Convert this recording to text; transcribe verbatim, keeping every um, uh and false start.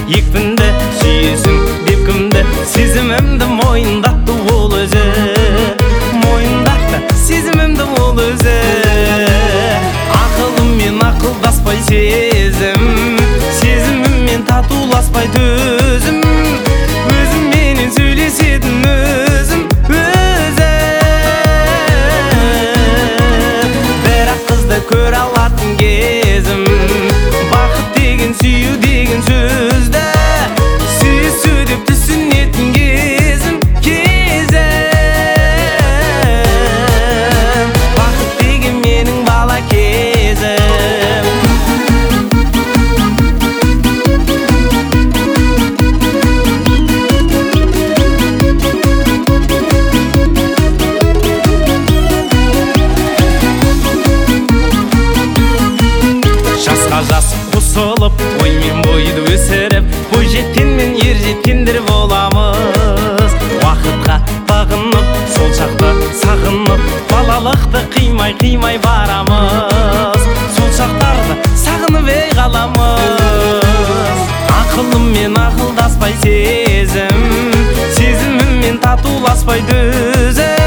екпінді сүйесің деп кімді, сезімімді мойындатты ол өзі, мойындатты сезімімді ол өзі. Ақылыммен ақылдаспай сезім, сезіміммен татуласпай төзім, өзімменен сөйлесетін өзім өзі. Бірақ қызды көре алатын кезім, бақыт деген сүю деген сөзді сүйісу деп түсінетін кезім кезім. Бақыт деген менің бала кезім. Жасқа жас қосылып, оймен бойды өсіріп, бой жеткен мен ер жеткендер боламыз. Уақытқа бағынып, сол шақты сағынып, балалықты қимай қимай барамыз. Сол шақтарды сағынып ей қаламыз. Ақылыммен ақылдаспай сезім, сезіміммен татуласпай төзім,